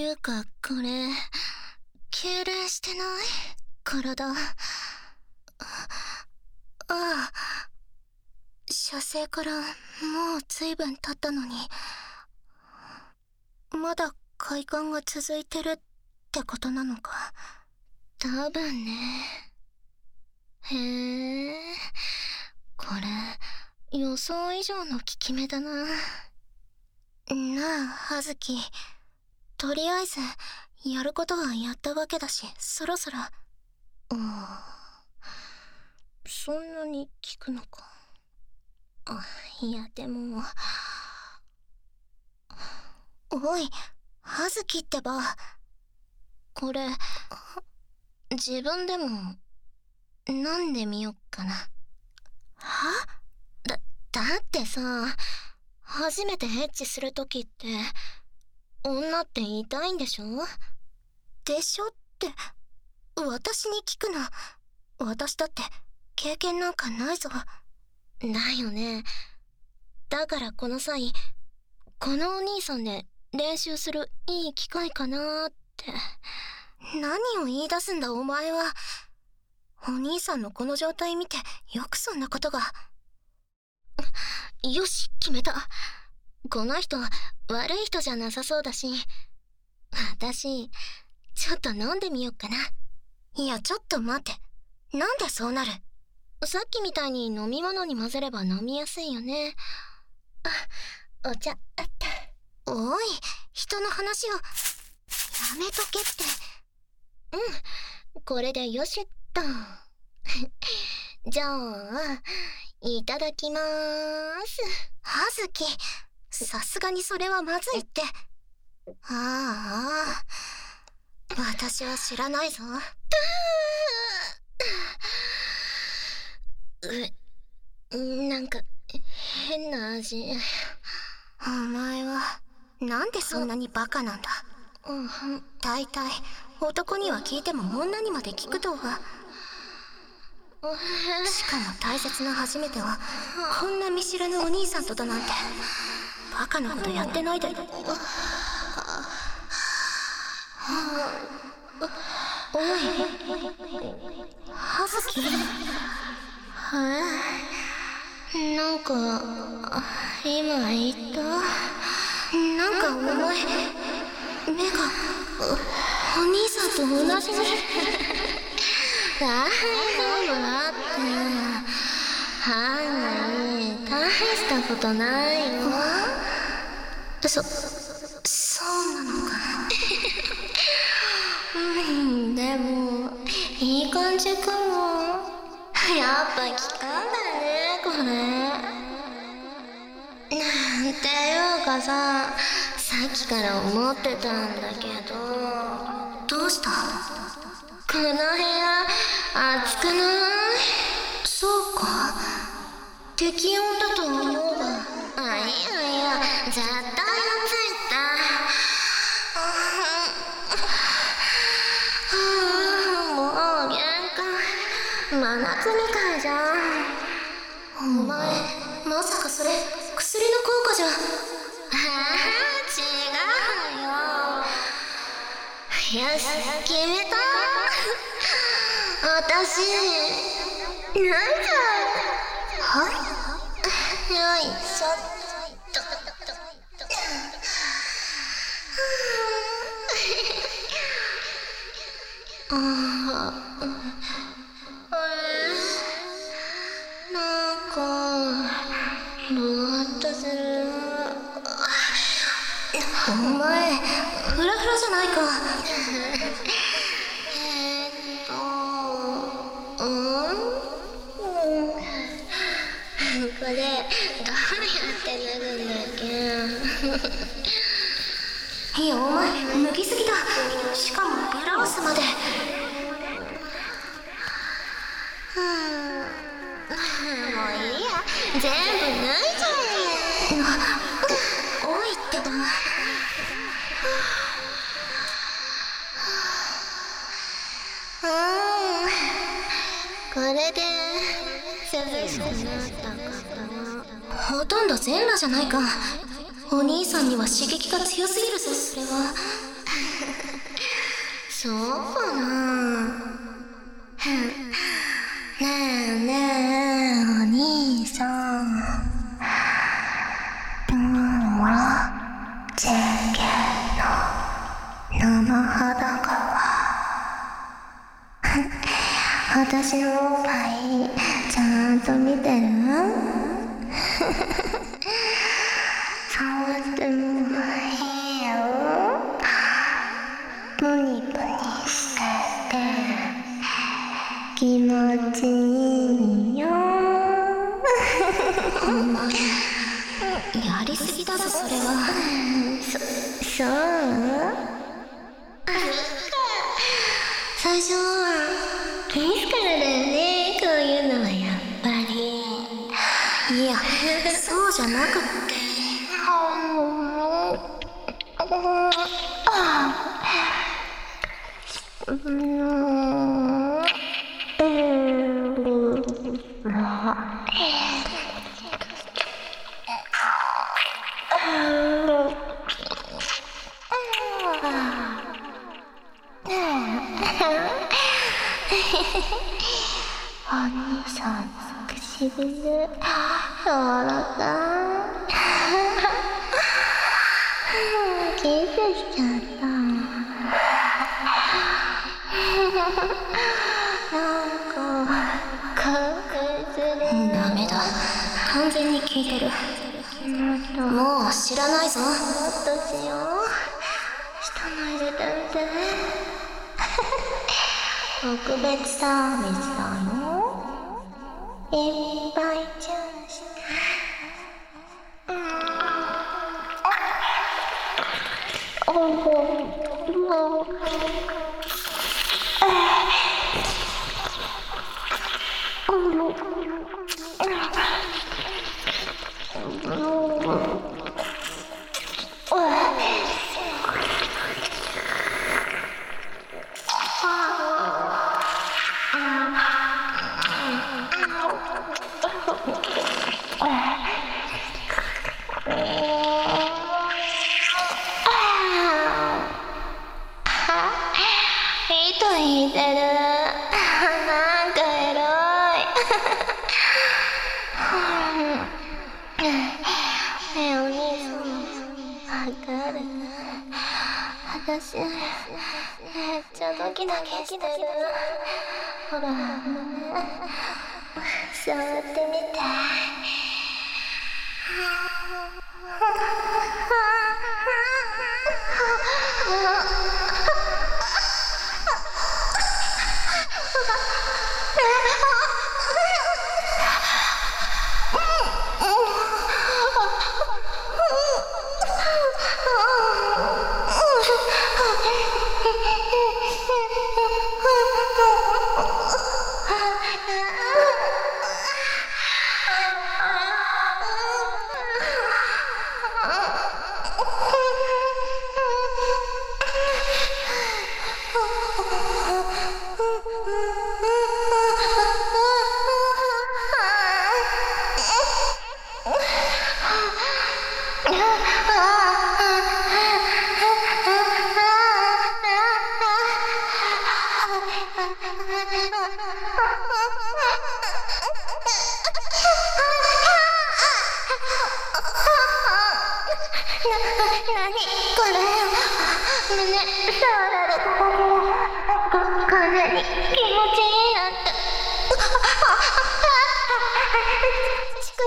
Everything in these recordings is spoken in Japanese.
いうかこれ痙攣してない？体。ああ、射精からもう随分経ったのにまだ快感が続いてるってことなのか。多分ね。へえ、これ予想以上の効き目だな。なあ葉月、とりあえずやることはやったわけだし、そろそろ。そんなに効くのか。いやでも、おい葉月ってば、これ自分でも飲んでみよっかな。は？だってさ、初めてエッチするときって女って痛いんでしょ？でしょって私に聞くな。私だって経験なんかないぞ。だよね。だからこの際、このお兄さんで練習するいい機会かなーって。何を言い出すんだお前は。お兄さんのこの状態見てよくそんなことが。よし、決めた。この人悪い人じゃなさそうだし、私ちょっと飲んでみよっかな。いやちょっと待って、なんでそうなる？さっきみたいに飲み物に混ぜれば飲みやすいよね。お茶あった。おい、人の話をやめとけって。これでよしっと。じゃあいただきまーす。葉月、さすがにそれはまずいって。私は知らないぞ。なんか変な味。お前はなんでそんなにバカなんだ。大体男には聞いても女にまで聞くとは。しかも大切な初めてはこんな見知らぬお兄さんとだなんて。バカなことやってないで。おい葉月。なんか今言った？なんかお前目がお兄さんと同じね。大したことないよ。そうなのか。でもいい感じかも。やっぱ効かんだねこれ。なんていうかさ、さっきから思ってたんだけど。どうした？この部屋暑くない？そうか、適温だと思うわ。いや絶対暑いって。もう限界。真夏みたいじゃん。お前まさかそれ薬の効果じゃ。違うよ。よし決めた。私泣いちゃう。はい、よいしょっと。なんかぼーっとする。お前フラフラじゃないか。これどうやって脱ぐんだっけ。いやお前脱ぎすぎだ。しかもブラウスまで。もういいや、全部脱いじゃえ。おいってば。これで涼しくなったかな。ほとんど全裸じゃないか。お兄さんには刺激が強すぎるぞそれは。 そうかな。ねえねえ、お兄さん。今日は前言の生裸は私のおっぱいちゃんと見てる？触ってもいいよ。プニプニしてて気持ちいいよ。お前やりすぎだぞ、それは。そう？最初はキスからだよね、こういうのはやっぱり。いや、そうじゃなくって。お兄さんの唇柔らかい。キスしちゃった。なんか確実にダメだ、完全に効いてる。もう知らないぞ。もっとしよう。人前で食べて。特別サービスだよ。いっぱいチューして。糸引いてる。なんかエロい。ねえお兄さん、わかる？私めっちゃドキドキしてる。ほら、触ってみて。なにこれ、胸触られただけでこんなに気持ちいいなんて。乳首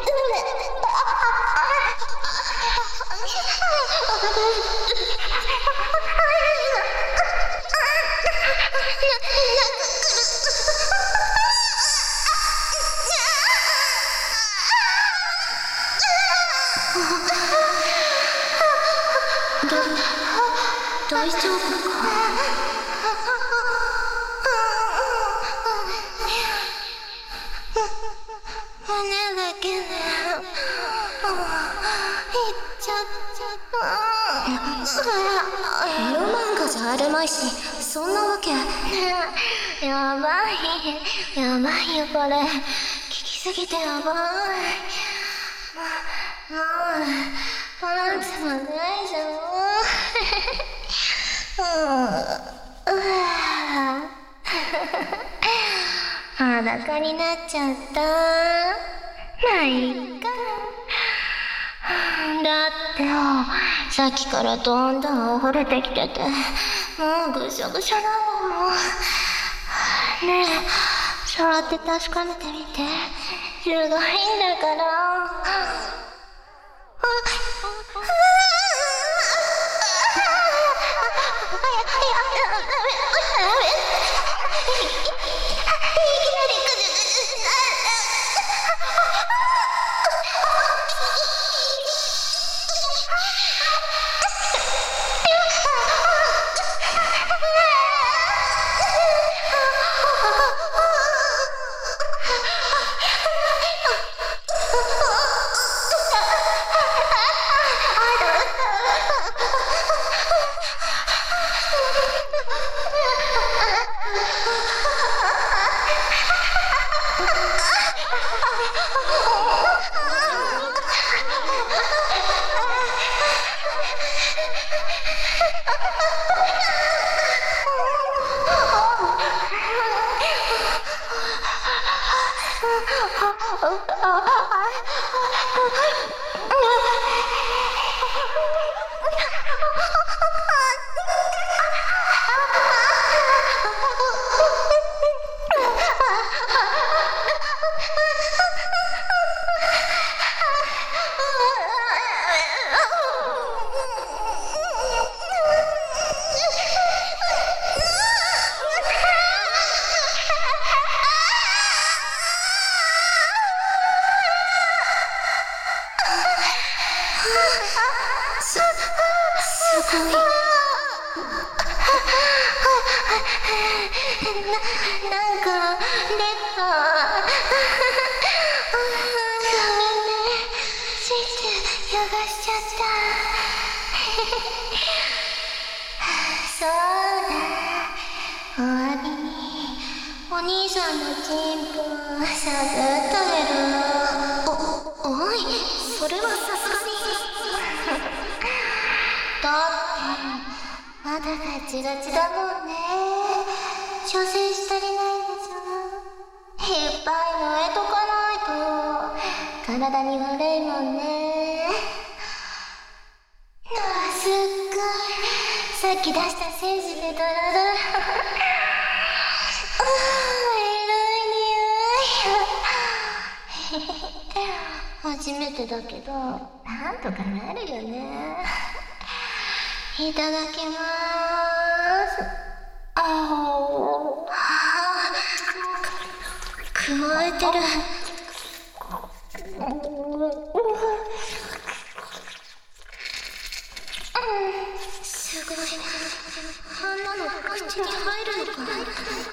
大丈夫か？胸だけでいっちゃった。ロマンガじゃあるまいし、そんなわけ。やばいやばいよこれ、聞きすぎてやばい。もうパンツもないじゃん。 裸になっちゃった。まあいいか。だってよ、さっきからどんどん溢れてきてて、もうぐしょぐしょなの。ねえ、触って確かめてみて。すごいんだから。すごい。なんか出た。ごめんね、スイッチ汚しちゃった。そうだ、お詫びにお兄さんのチンポさぐってあげる。おい、それはさすがに。だってまだガチガチだもんね。調整し足りないでしょ。いっぱい濡れとかないと体に悪いもんね。すっごい、さっき出した精子でドロドロ。エロい匂い。初めてだけどなんとかなるよね。いただきまーす。くわえてる。すごい。あんなの口に入るのかな。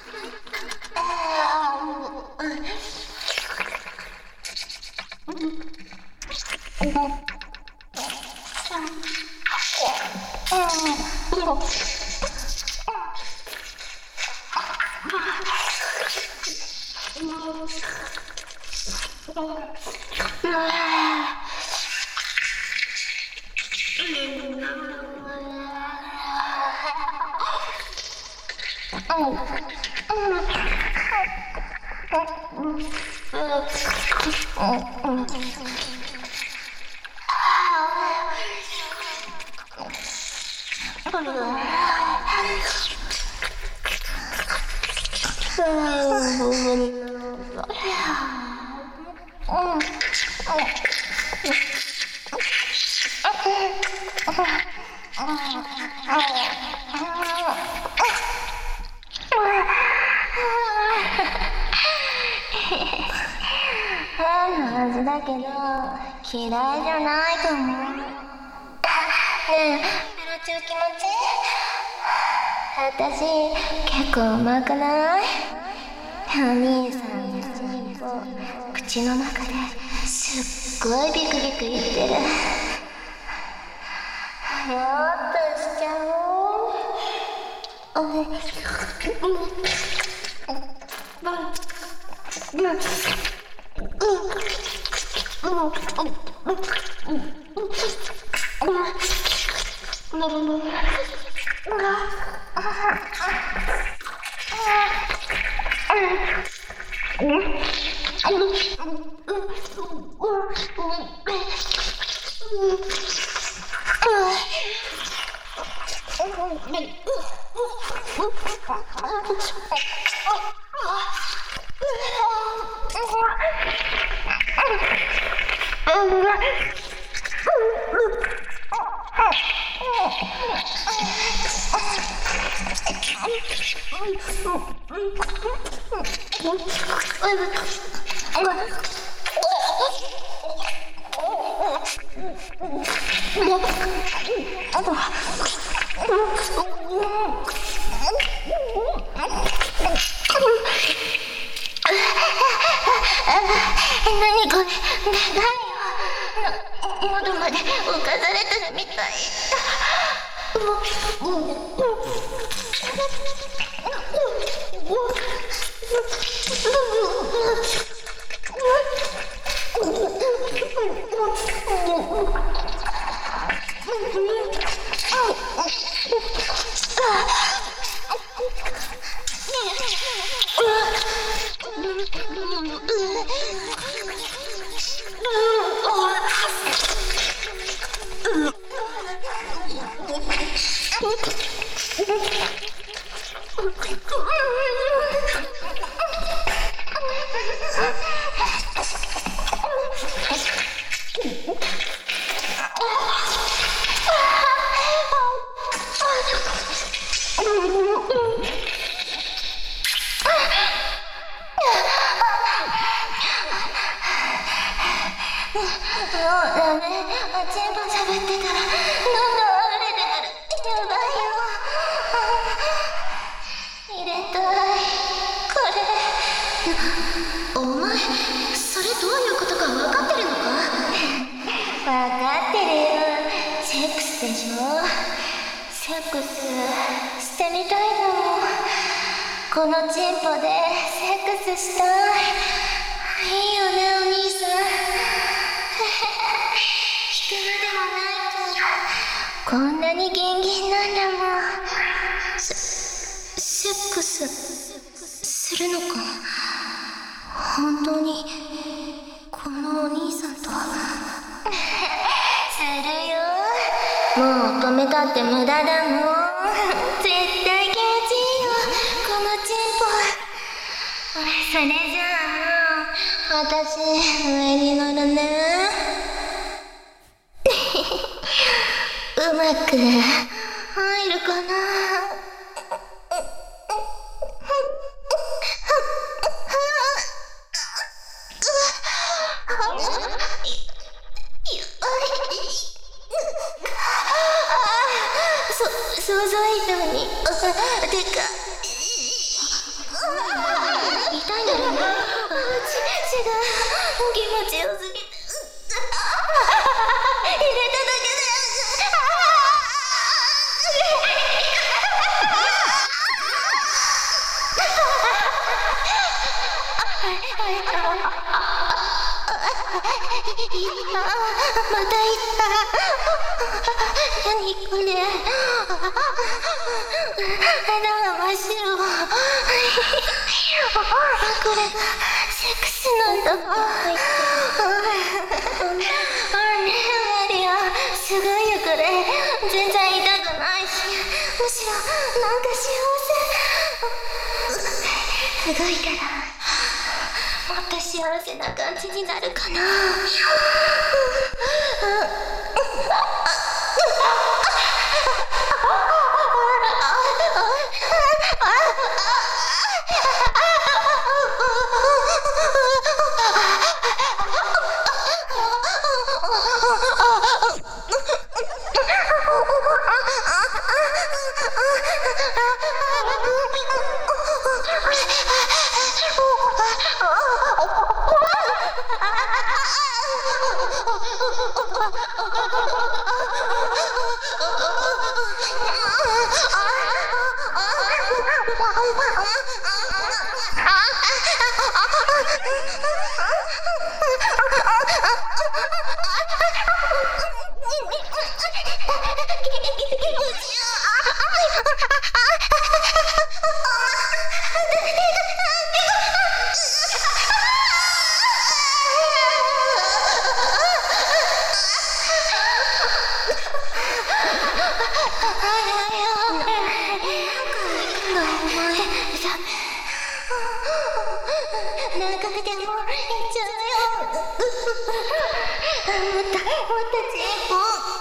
変な味だけど嫌いじゃないと思う。ねえ、ペロチュー気持ちいい？私結構うまくない？お兄さんのチンポ口の中ですっごいビクビク言ってる。もっとしちゃおう。 何これ、でかいよ。喉まで浮かされてるみたい。このチンポでセックスしたい。いいよね、お兄さん。引くまでもないけど、こんなにギンギンなんだもん。セックスするのか。本当にこのお兄さんと。するよ。もう止めたって無駄だもん。絶対気持ちいいよ、このチンポ。それじゃあ私上に乗るね。うまく入るかな。想像以上にでか痛いんだよね。違う、気持ちよすぎて入れただけでまたいった。何これ、肌が真っ白。これがセックスなんだ。ねえマリア、すごいよこれ。全然痛くないし、むしろなんか幸せ。すごいからもっと幸せな感じになるかな。 長くてもいっちゃうよ。もっとチンポ。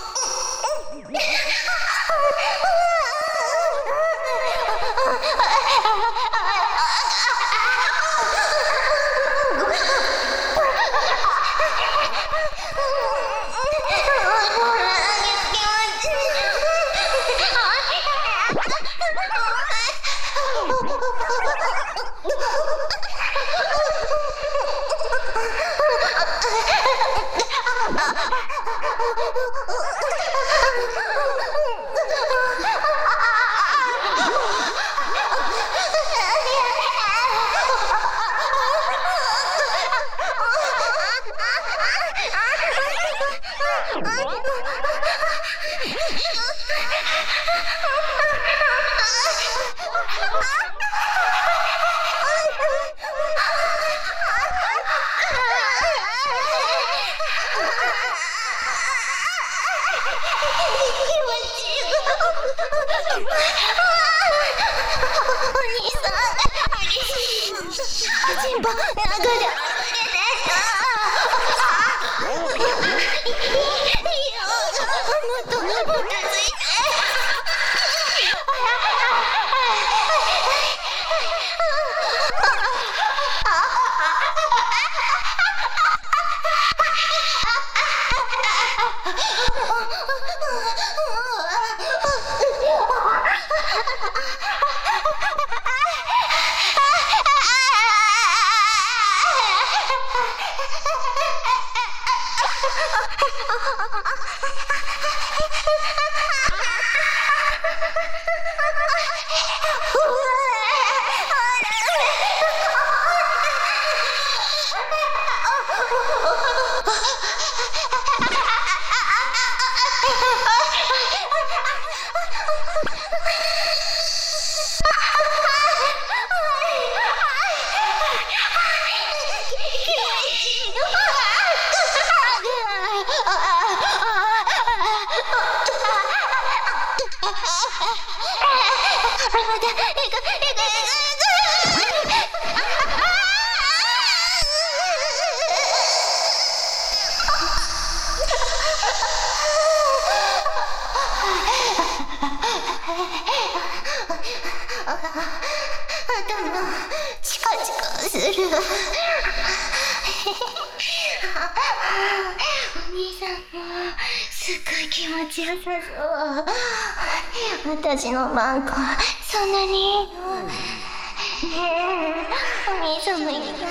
チカチカする。お兄さんもすっごい気持ちよさそう。私のマンコそんなにいいの？ねえ、お兄さんもいいかい？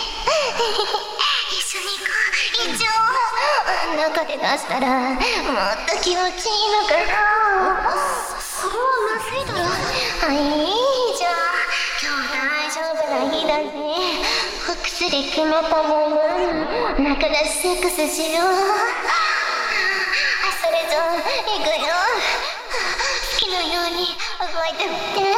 一緒に行こう。一応中で出したらもっと気持ちいいのかな。それはまずいだろ。はい、じゃあ今日大丈夫な日だね。お薬決めたもの中でセックスしよう。それじゃあ行くよ。好きなように動いてみて。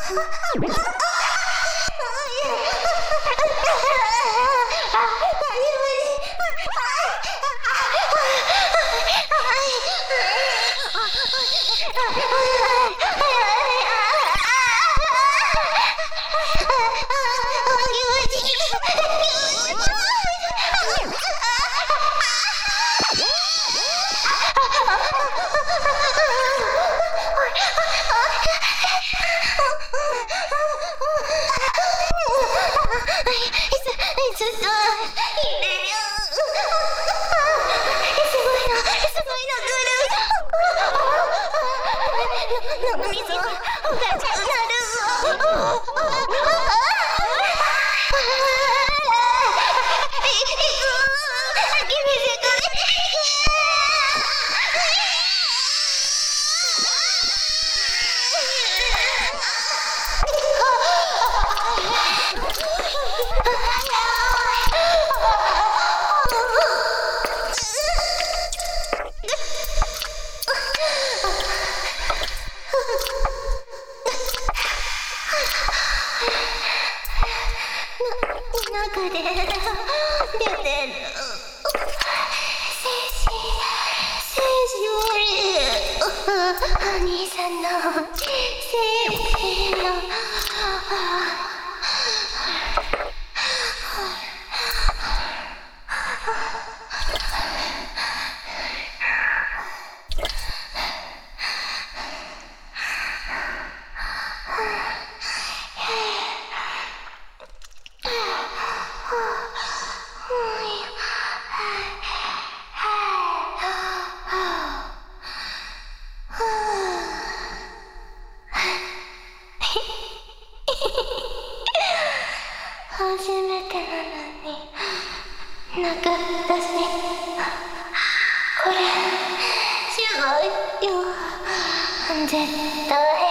中で出てる精子お兄さんの精子の初めてなのになかったし、これすごいよ絶対